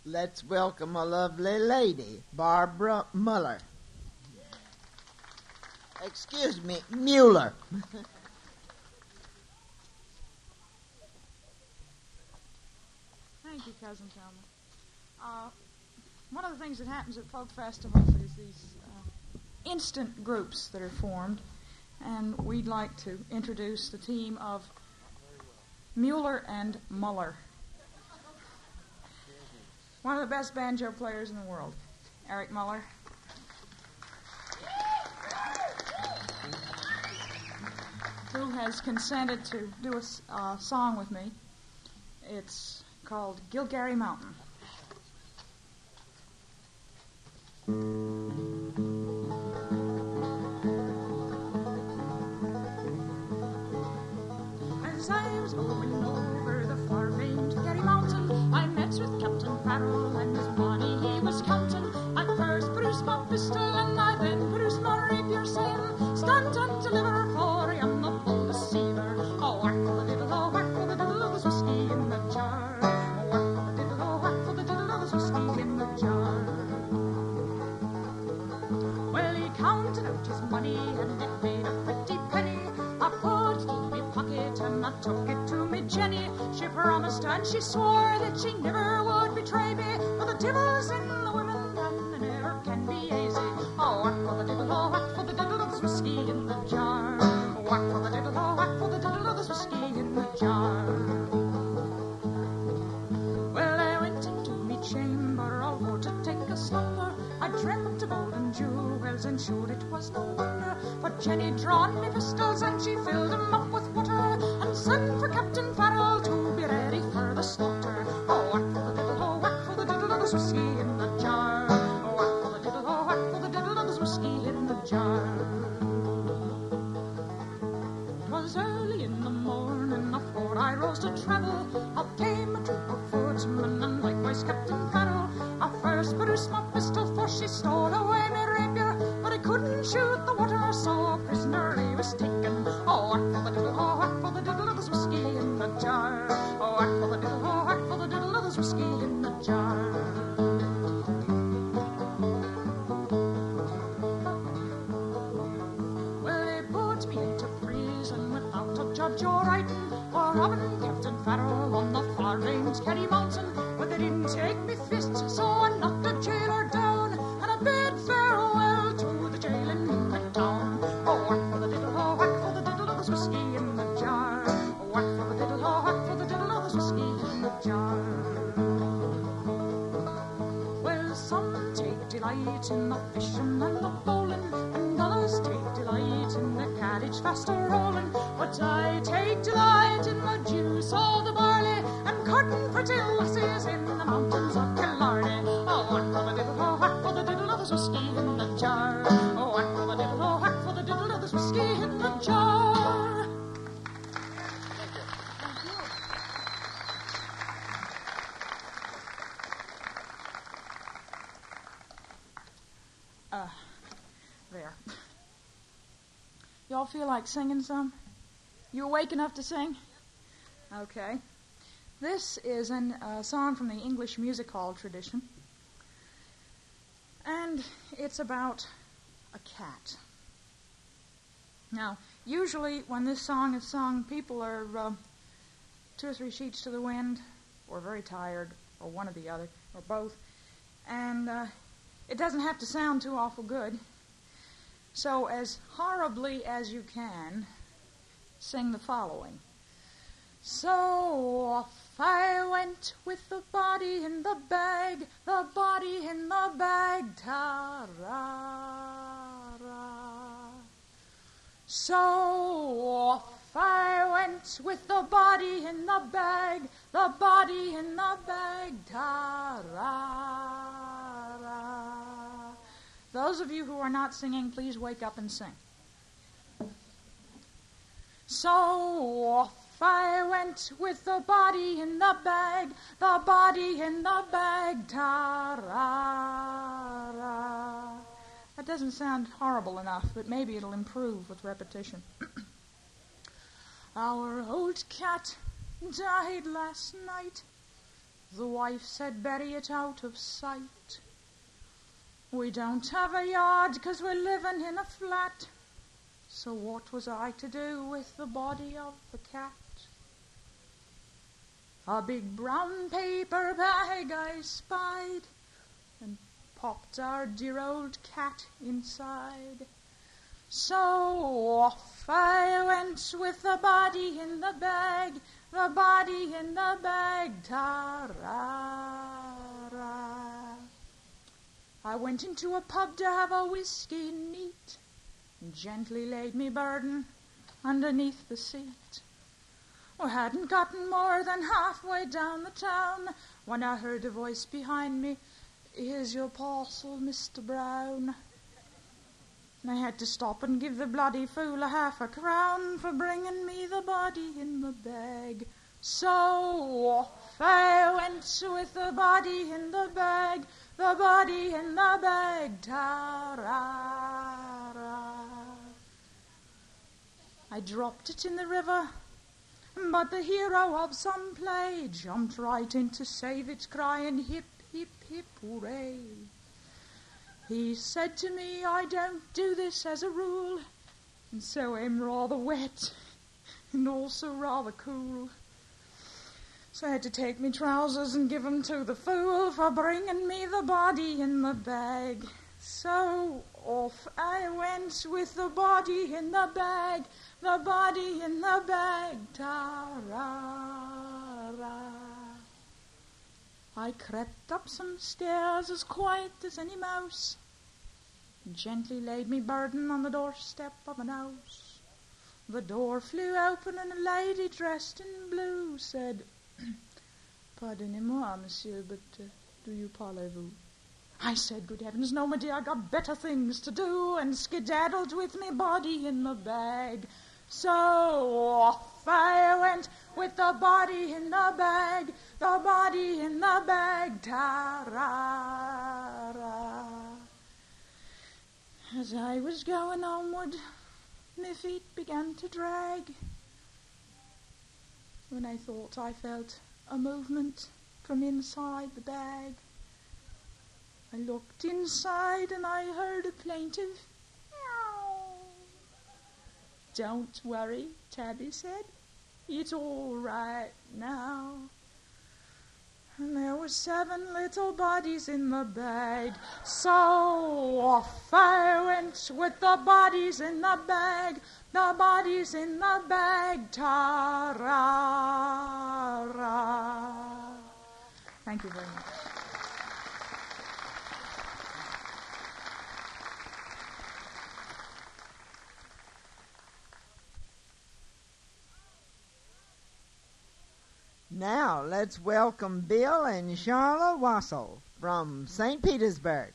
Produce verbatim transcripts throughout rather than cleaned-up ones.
let's welcome a lovely lady, Barbara Muller. Excuse me, Mueller. Thank you, Cousin Thelma. Uh, one of the things that happens at folk festivals is these uh, instant groups that are formed, and we'd like to introduce the team of Mueller and Muller. One of the best banjo players in the world, Eric Muller. Who has consented to do a uh, song with me. It's called Gilgary Mountain. As I was going over the far-famed Gilgary Mountain, I met with Captain Farrell and his money he was counting. I first produced my pistol and I then produced my rapier, saying, "Stand and deliver, for I am the full deceiver." Oh, whack for the diddle, oh, whack for the diddle, there's whiskey in the jar. Oh, whack for the diddle, oh, whack for the diddle, there's whiskey in the jar. Well, he counted out his money and it made a pretty penny. I put it in my pocket and I took it to me Jenny. She promised and she swore that she never would betray me, for the devil's in the women and they never can be easy. Oh, whack for the diddle, oh, whack for the diddle, there's whiskey in the jar. Oh, whack for the diddle, oh, whack for the diddle, there's whiskey in the jar. Well, I went into me chamber all for to take a slumber. I dreamt of golden jewels and sure it was no wonder, but Jenny drawn me pistols and she filled them up with water and sent for Captain Farrell to be ready for the slaughter. Oh, whack for the diddle, oh, whack for the diddle, there's whiskey in the jar. Oh, whack for the diddle, oh, whack for the diddle, there's whiskey in the jar. It was early in the morning afore I rose to travel. Up came a troop of footmen and likewise Captain Farrell. I first produced my pistol, for she stole away my rapier, but I couldn't shoot the water, so prisoner he was taken. Oh, whack for the diddle, oh, whack for the diddle, there's whiskey in the jar. Oh, whack for the diddle, oh, whack for the diddle, there's whiskey in the jar. Well, they put me into prison without a judge or writing, for robbing Captain Farrell on the far-famed Kerry Mountain. But they didn't take me fist, so I knocked the jailer down, and I bid farewell to the jail in Midtown. Oh, whack for the diddle, oh, whack for the diddle, there's whiskey in the jar. Oh, whack for the diddle, oh, whack for the diddle, there's whiskey in the jar. Well, some take delight in the fishing and the bowling, and others take delight in the carriage faster rolling. But I take delight in the juice of the barley and courting pretty lassies in the mountains of Killarney. Oh, whack for the diddle, oh, whack for the diddle, there's whiskey in the jar. Oh, whack for the diddle, oh, whack for the diddle, there's whiskey in the jar. Thank you. Thank you. Uh, there. Y'all feel like singing some? You awake enough to sing? Okay. This is a uh, song from the English music hall tradition. And it's about a cat. Now, usually when this song is sung, people are uh, two or three sheets to the wind, or very tired, or one or the other, or both. And uh, it doesn't have to sound too awful good. So as horribly as you can, sing the following. So off I went with the body in the bag, the body in the bag, ta-ra-ra. So off I went with the body in the bag, the body in the bag, ta-ra-ra. Those of you who are not singing, please wake up and sing. So off I went with the body in the bag, the body in the bag, ta-ra-ra. That doesn't sound horrible enough, but maybe it'll improve with repetition. Our old cat died last night. The wife said, bury it out of sight. We don't have a yard 'cause we're living in a flat. So what was I to do with the body of the cat? A big brown paper bag I spied and popped our dear old cat inside. So off I went with the body in the bag, the body in the bag, ta-ra-ra. I went into a pub to have a whiskey neat and gently laid me burden underneath the seat. I hadn't gotten more than halfway down the town when I heard a voice behind me, here's your parcel, Mister Brown. And I had to stop and give the bloody fool a half a crown for bringing me the body in the bag. So off I went with the body in the bag, the body in the bag, ta-ra-ra. I dropped it in the river, but the hero of some play jumped right in to save it, crying hip, hip, hip, hooray. He said to me, I don't do this as a rule, and so I'm rather wet and also rather cool. So I had to take me trousers and give 'em to the fool for bringing me the body in the bag. So off I went with the body in the bag, the body in the bag, ta-ra-ra. I crept up some stairs as quiet as any mouse and gently laid me burden on the doorstep of an house. The door flew open and a lady dressed in blue said, Pardonnez-moi, monsieur, but uh, do you parlez-vous? I said, good heavens, no, my dear, I got better things to do, and skedaddled with me body in the bag. So off I went with the body in the bag, the body in the bag, ta-ra-ra. As I was going onward, my feet began to drag. When I thought I felt a movement from inside the bag, I looked inside and I heard a plaintive meow. Don't worry, Tabby said. It's all right now. And there were seven little bodies in the bag. So off I went with the bodies in the bag, the bodies in the bag, ta-ra-ra. Thank you very much. Now let's welcome Bill and Charla Wassel from Saint Petersburg.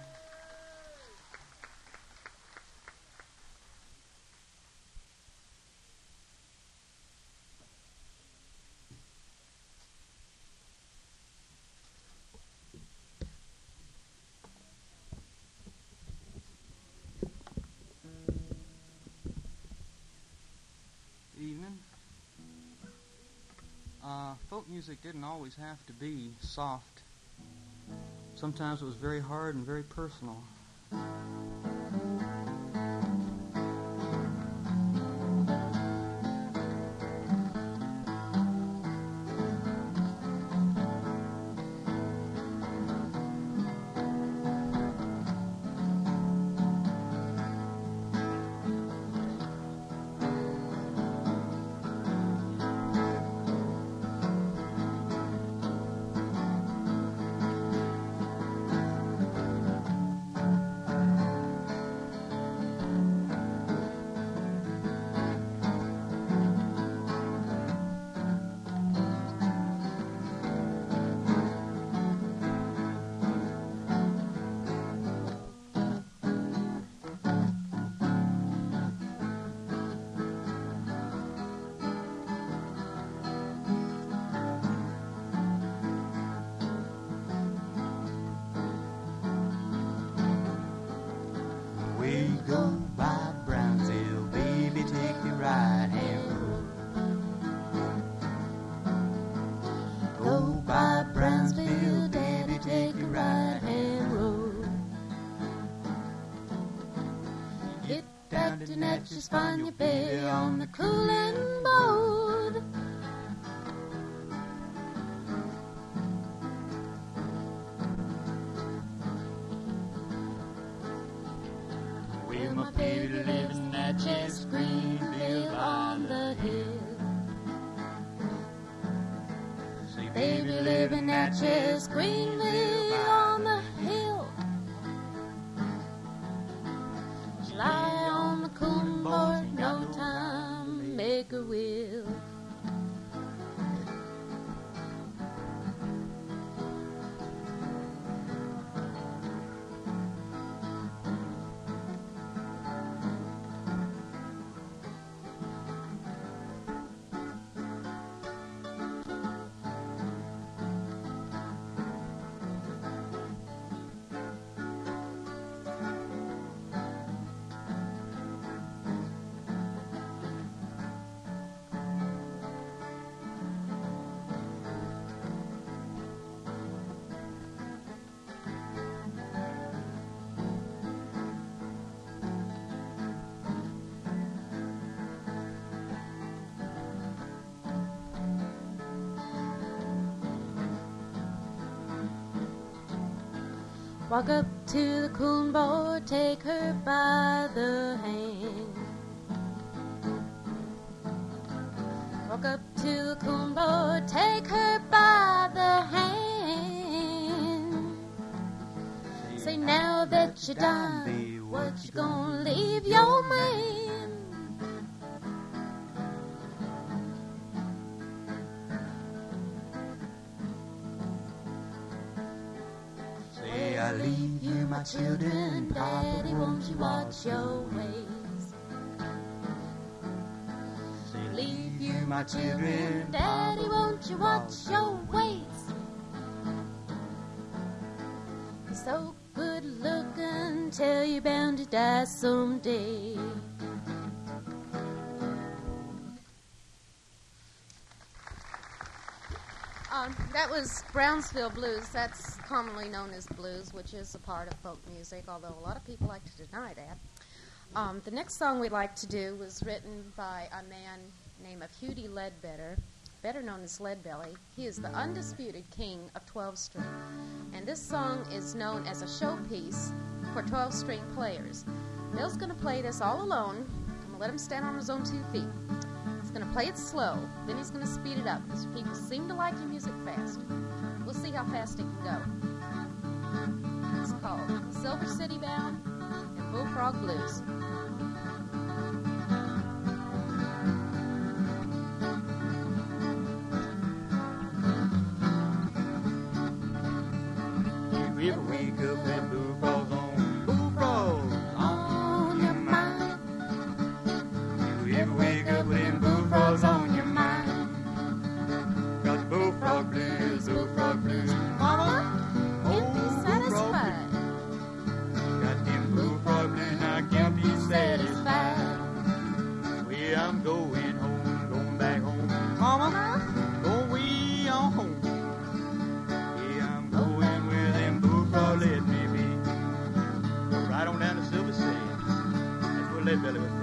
Evening. Uh, folk music didn't always have to be soft. Sometimes it was very hard and very personal. find it to Natchez, Natchez, find your baby on the cooling board. Well, my baby lives in Natchez, Greenville on the hill. Say, Baby live in Natchez, Greenville on the hill. She lie on the cooling board, no time, make her will. Walk up to the cooling board, take her by the hand. Walk up to the cooling board, take her by the hand. Say, now that you're done, what you gonna leave your man? I leave you my children, Daddy, won't you watch your ways? Say, Leave you my children, Daddy, won't you watch your ways? You're so good looking, tell you're bound to die someday. Um, that was Brownsville Blues. That's commonly known as blues, which is a part of folk music, although a lot of people like to deny that. Um, the next song we'd like to do was written by a man named of Hughie Ledbetter, better known as Leadbelly. He is the undisputed king of twelve-string, and this song is known as a showpiece for twelve-string players. Bill's going to play this all alone. I'm going to let him stand on his own two feet. He's going to play it slow, then he's going to speed it up, because people seem to like your music fast. We'll see how fast it can go. It's called Silver City Bound and Bullfrog Blues. you ever wake up and bullfrogs on, bullfrogs on your mind? You ever wake up with bullfrogs on your mind? Got the bullfrog blues, bullfrog blues, mama. Can't be satisfied. Got them bullfrog blues, I can't be satisfied. Well, I'm going home, going back home, mama. Going way on home. Yeah, I'm going where them bullfrogs let me be. Right on down to Silver City. That's where Leadbelly was from.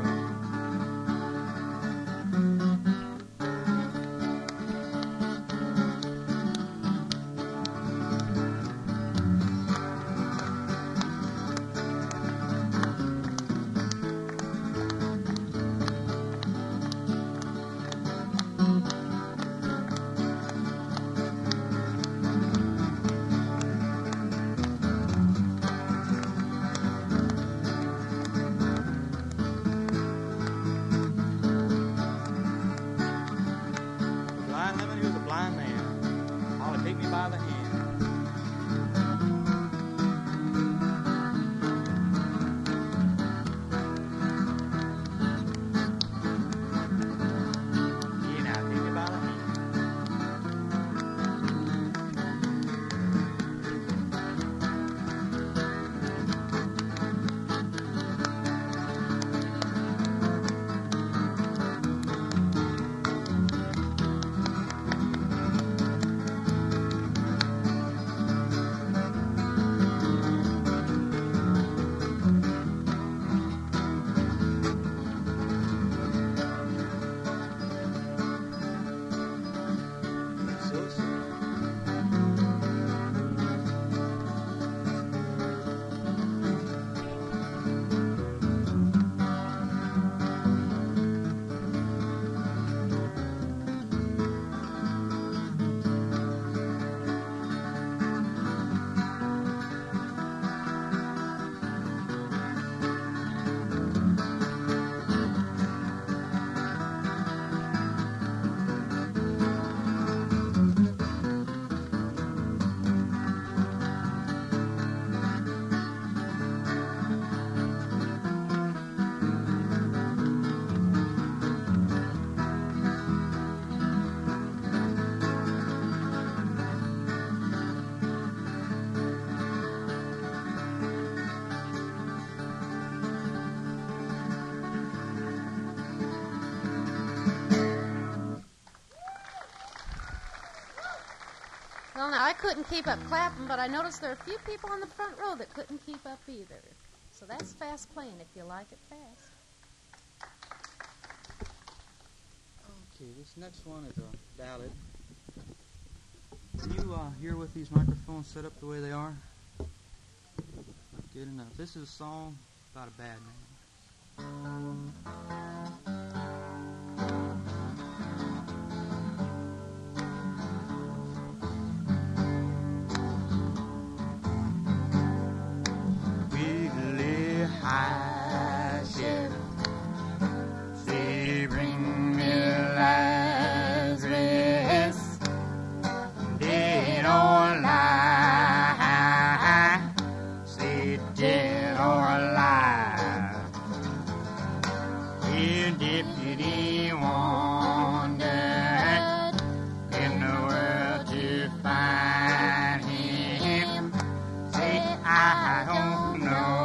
now I couldn't keep up clapping, but I noticed there are a few people on the front row that couldn't keep up either. So that's fast playing if you like it fast. Okay, this next one is a ballad. Can you uh, hear with these microphones set up the way they are? Good enough. This is a song about a bad man. Wiggly high sheriff, say bring me Lazarus, dead or alive, say dead or alive. Your deputy wandered in the world to find him. Say I don't know.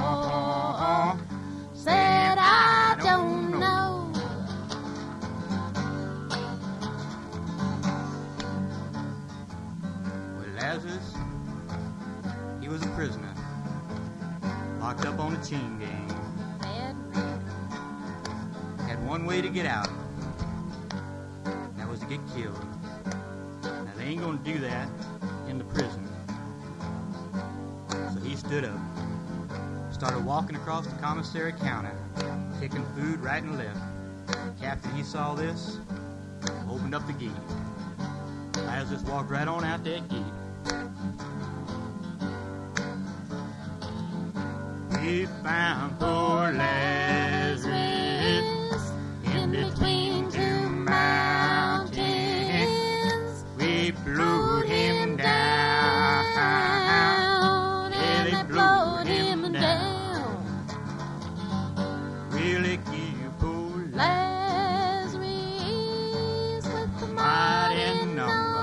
Said I don't know. Well, Lazarus, he was a prisoner, locked up on a chain gang. Bad man. Had one way to get out, and that was to get killed. Now, they ain't gonna do that in the prison. So he stood up, started walking across the commissary counter, picking food right and left. Captain, he saw this, opened up the gate. Lazarus walked right on out that gate. We found poor Lazarus in between two mountains. We blew him down. Yeah, they blew him down. Really keep poor Lazarus with the mighty number.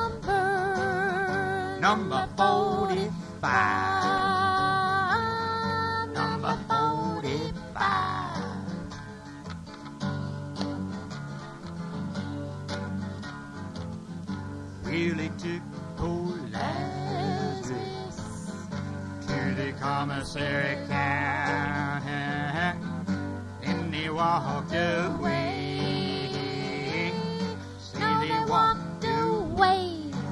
Number forty-five. Number forty-five. Really took poor Lazarus to the commissary counter. Then they walked away. Say No, they walked away.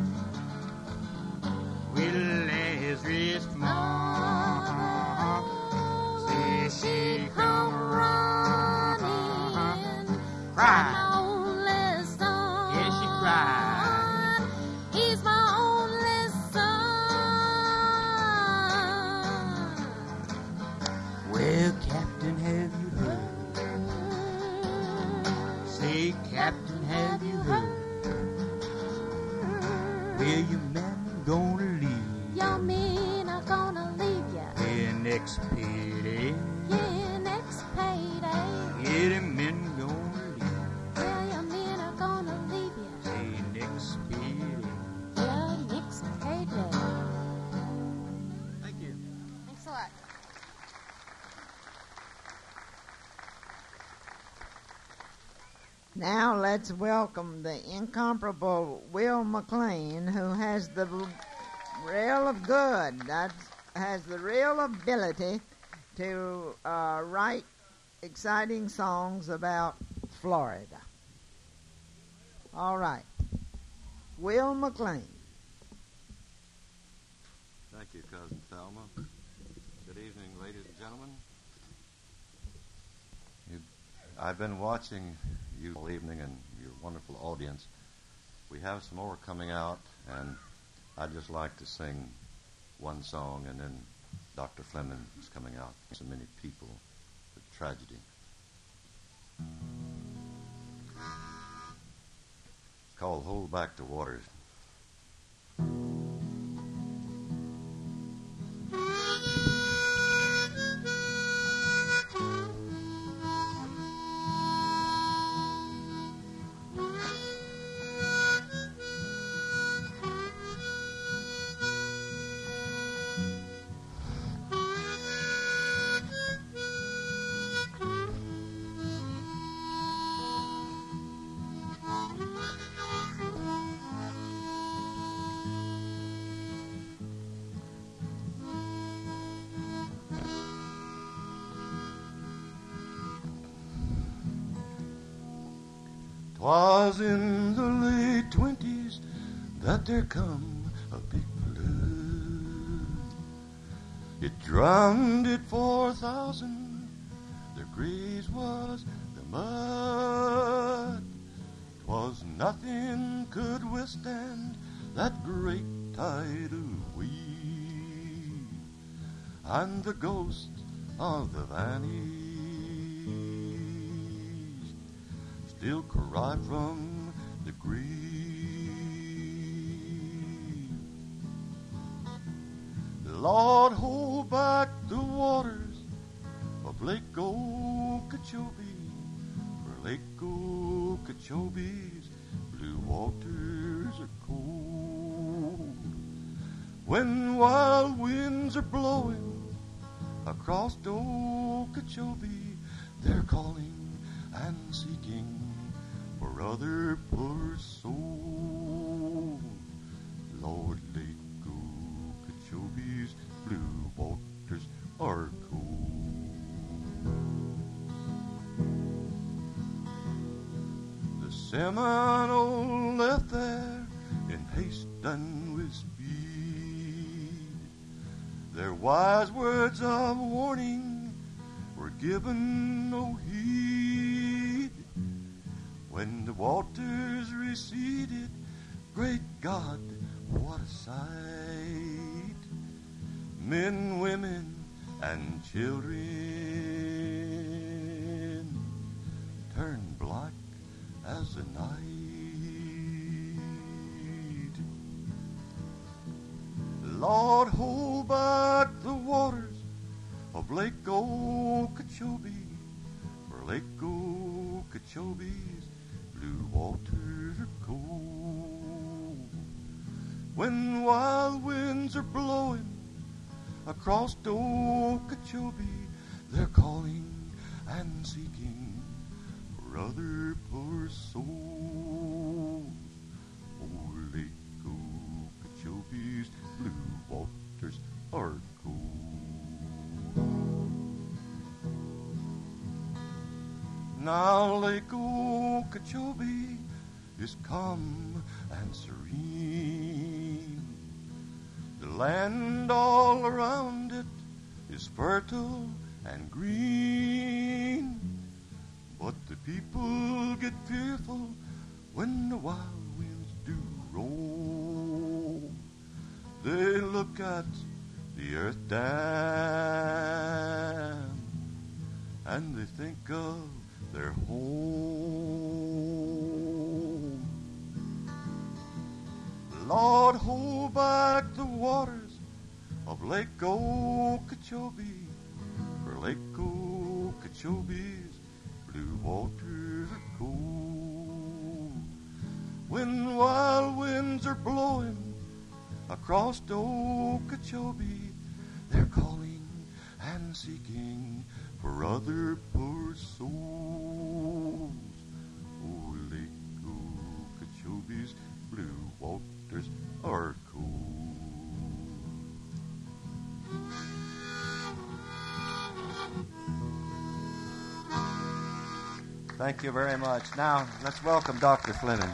with Lazarus' mom. Say she come running. Cried. My only son. Yeah, she cried. He's my only son. Well, Captain, have you heard? Say, Captain, have you heard? Where your men gonna leave? Your men are gonna leave ya. Yeah, next payday. Yeah, next payday. Yeah, the men gonna leave. Well, your men are gonna leave ya. Say, next payday. Yeah, next payday. Thank you. Thanks a lot. Now let's welcome the incomparable Will McLean, who has the real of good, that has the real ability to uh, write exciting songs about Florida. All right. Will McLean. Thank you, Cousin Thelma. Good evening, ladies and gentlemen. You, I've been watching you all evening and your wonderful audience. We have some more coming out, and I'd just like to sing one song, and then Doctor Fleming is coming out. So many people, the tragedy. It's called Hold Back the Waters. 'Twas in the late twenties that there come a big flood. It drowned it four thousand, their graves was the mud. 'Twas nothing could withstand that great tidal wave, and the ghost of the vanished still cry from the grave. Lord, hold back the waters of Lake Okeechobee, for Lake Okeechobee's blue waters are cold. When wild winds are blowing across Okeechobee, they're calling and seeking for other poor souls. Lord, Lake Okeechobee's blue waters are cold. The Seminole left there in haste and with speed. Their wise words of warning were given no heed. When the waters receded, great God, what a sight! Men, women, and children turned black as the night. Lord, hold back the waters of Lake Okeechobee, for Lake Okeechobee's blue waters are cold. When wild winds are blowing across Okeechobee, they're calling and seeking for other poor souls. Oh, Lake Okeechobee's blue waters are cold. Now Lake Okeechobee is calm and serene. The land all around it is fertile and green. But the people get fearful when the wild winds do roll. They look at the earth dam and they think of their home. Lord, hold back the waters of Lake Okeechobee, for Lake Okeechobee's blue waters are cold. When wild winds are blowing across Okeechobee, they're calling and seeking for other poor souls. Oh, Lake Okeechobee's blue waters are cold. Thank you very much. Now, let's welcome Doctor Fleming.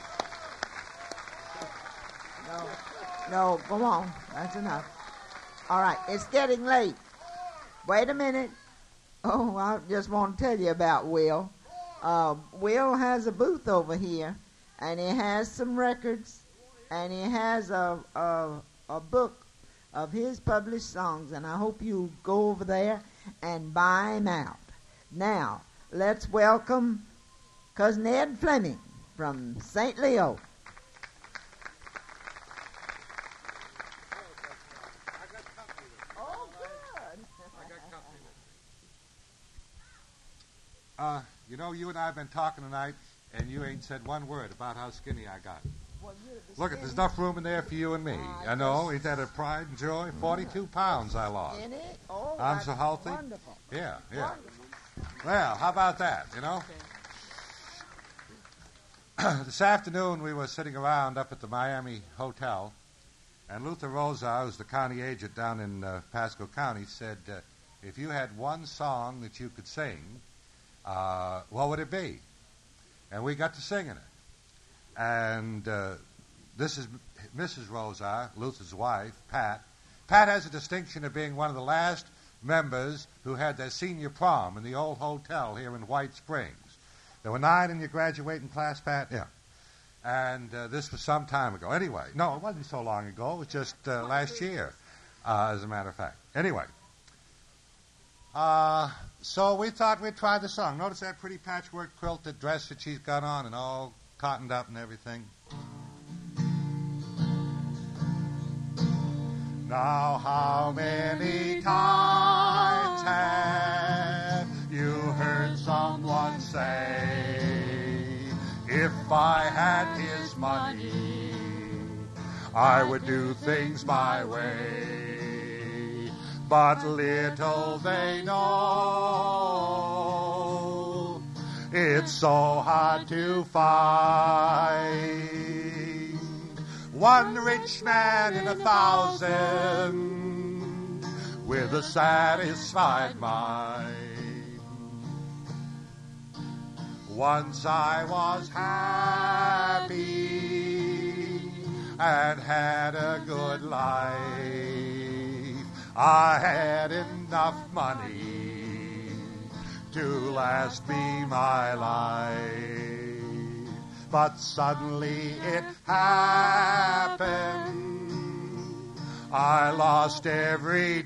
No, no, go on. That's enough. All right, it's getting late. Wait a minute. Oh, I just want to tell you about Will. Uh, Will has a booth over here, and he has some records, and he has a, a, a book of his published songs, and I hope you go over there and buy him out. Now, let's welcome Cousin Ed Fleming from Saint Leo. Oh, good. Uh, you know, you and I have been talking tonight, and you ain't said one word about how skinny I got. Well, Look, there's enough room in there for you and me. Uh, I know. Ain't that a pride and joy? forty-two pounds I lost. In it? Oh, I'm that's so healthy. Wonderful. Yeah, yeah. Wonderful. Well, how about that, you know? This afternoon we were sitting around up at the Miami Hotel, and Luther Rosa, who's the county agent down in uh, Pasco County, said, uh, if you had one song that you could sing, uh, what would it be? and we got to sing in it. And uh, this is Missus Rosa, Luther's wife, Pat. Pat has a distinction of being one of the last members who had their senior prom in the old hotel here in White Springs. There were nine in your graduating class, Pat? Yeah. And uh, this was some time ago. Anyway, no, it wasn't so long ago. It was just uh, last year, uh, as a matter of fact. Anyway, uh, so we thought we'd try the song. Notice that pretty patchwork quilted dress that she's got on and all cottoned up and everything. Now how many times have you heard someone say, if I had his money, I would do things my way. But little they know, it's so hard to find one rich man in a thousand with a satisfied mind. Once I was happy and had a good life. I had enough money to last me my life. But suddenly it happened. I lost every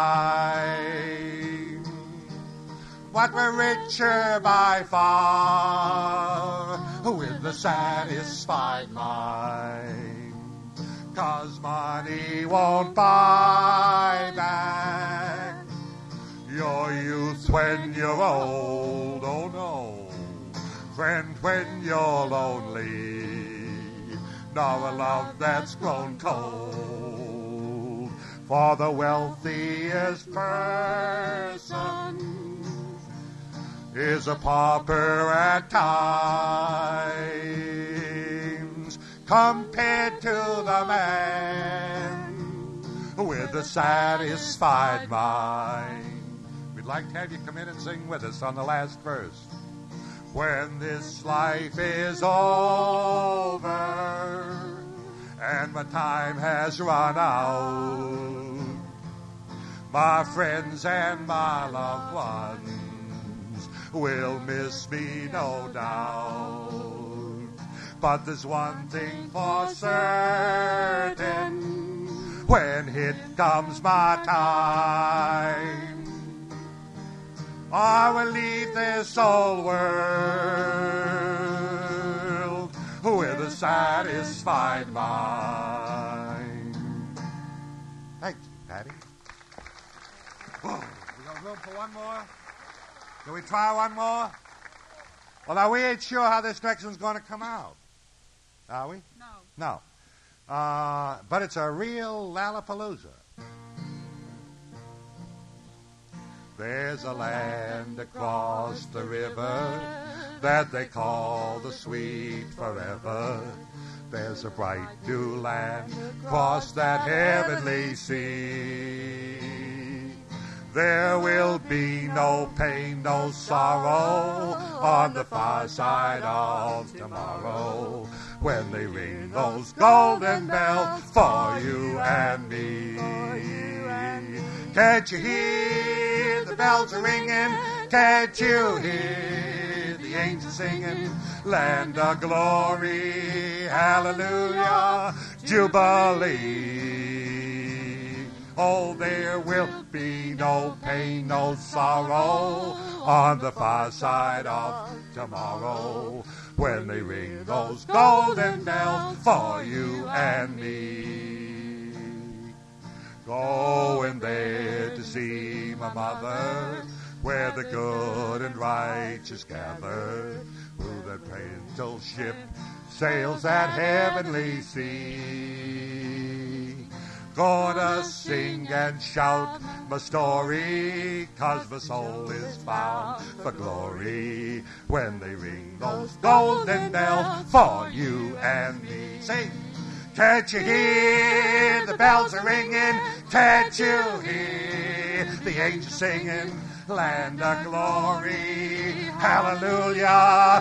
dime. But we're richer by far with the satisfied mind. 'Cause money won't buy back your youth when you're old. Oh no. Friend, when you're lonely, nor a love that's grown cold. For the wealthiest person is a pauper at times, compared to the man with a satisfied mind. We'd like to have you come in and sing with us on the last verse. When this life is over and my time has run out, my friends and my loved ones will miss me, no doubt. But there's one thing for certain, when it comes my time, I will leave this old world with a satisfied mind. Thanks, Patty. Whoa, we got room for one more? Can we try one more? Well, now, we ain't sure how this next one's going to come out. Are we? No. No. Uh, but it's a real Lollapalooza. There's a land across the river that they call the sweet forever. There's a bright new land across that heavenly sea. There will be no pain, no sorrow on the far side of tomorrow, when they ring those golden bells for you and me. Can't you hear the bells are ringing? Can't you hear the angels singing? Land of glory, hallelujah, jubilee. Oh, there will be no pain, no sorrow on the far side of tomorrow, when they ring those golden bells for you and me. Going there to see my mother, where the good and righteous gather, who that gentle ship sails that heavenly sea. Gonna sing and shout my story, 'cause my soul is found for glory, when they ring those golden bells for you and me. Sing! Can't you hear the bells are ringing? Can't you hear the angels singing? land of glory. Hallelujah,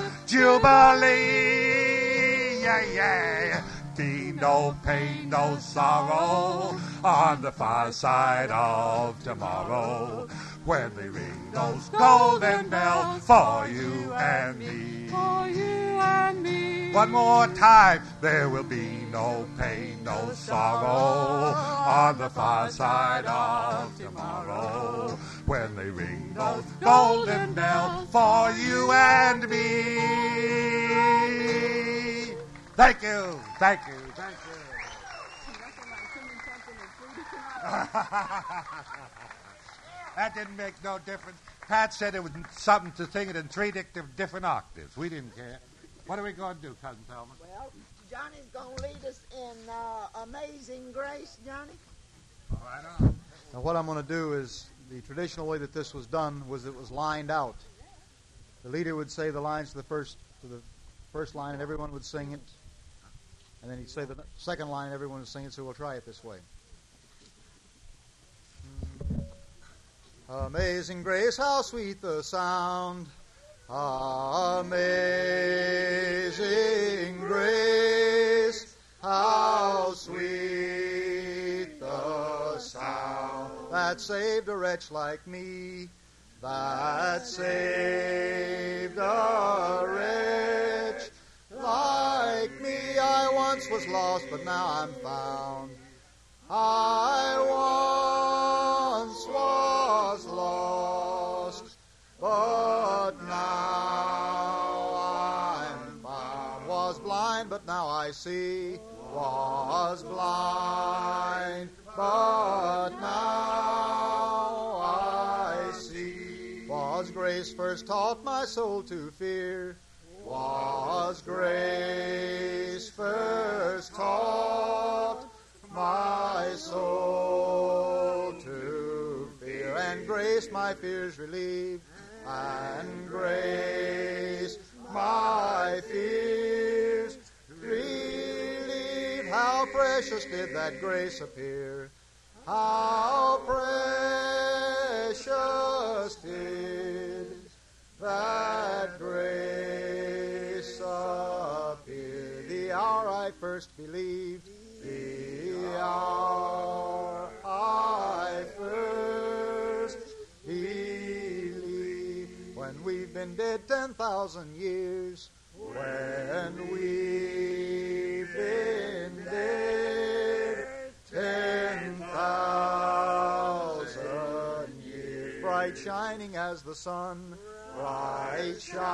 jubilee. Yeah, yeah. Be no pain, no sorrow on the far side of tomorrow, when they ring those golden bells for you and me. For you and me. One more time. There will be no pain, no sorrow on the far side of tomorrow, when they ring those golden bells for you and me. Thank you, thank you, thank you. That didn't make no difference. Pat said it was something to sing it in three different octaves. We didn't care. What are we going to do, Cousin Thelma? Well, Johnny's going to lead us in uh, Amazing Grace, Johnny. All right on. Now, what I'm going to do is, the traditional way that this was done was it was lined out. The leader would say the lines to the first to the first line, and everyone would sing it. And then he'd say the second line, and everyone would sing it, so we'll try it this way. Amazing grace, how sweet the sound. Amazing grace, how sweet the sound that saved a wretch like me, that saved a wretch like me. I once was lost, but now I'm found. I once was lost, but now I'm found. Was blind, but now I see. Was blind, but now I see. Was grace first taught my soul to fear? Was grace first taught my soul to fear? And grace my fears relieved, and grace my fears relieved. How precious did that grace appear! How precious did that grace appear! The hour I first believed, the hour I first believed, when we've been dead ten thousand years, when we've been dead ten thousand years, bright shining as the sun, bright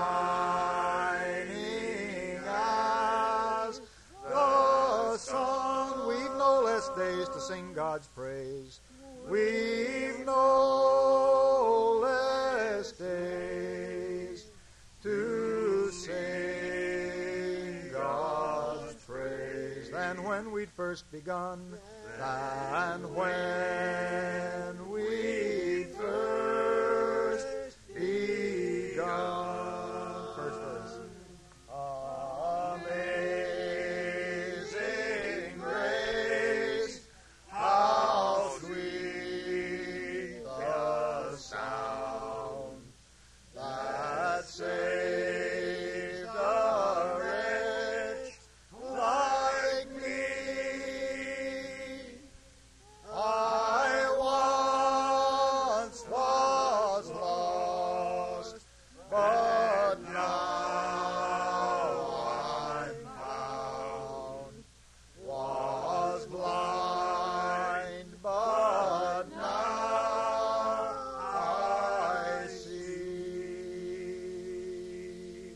shining as the sun. We've no less days to sing God's praise. We've no less days to sing God's praise than when we'd first begun, than when we'd first begun. First verse. Amazing grace, how sweet the sound that saved a wretch like me. I once was lost, but now I'm found. Was blind, but now I see.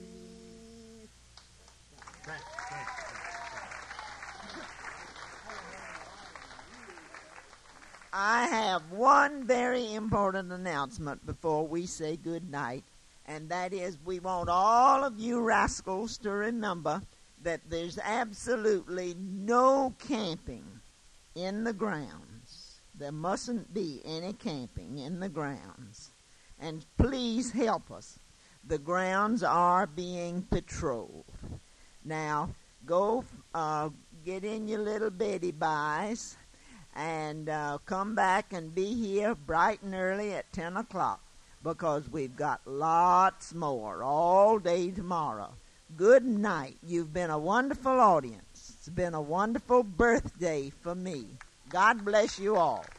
I have one very important announcement before we say good night, and that is we want all of you rascals to remember that there's absolutely no camping in the grounds. There mustn't be any camping in the grounds. And please help us. The grounds are being patrolled. Now, go uh, get in your little Betty Buys and uh, come back and be here bright and early at ten o'clock. because we've got lots more all day tomorrow. Good night. You've been a wonderful audience. It's been a wonderful birthday for me. God bless you all.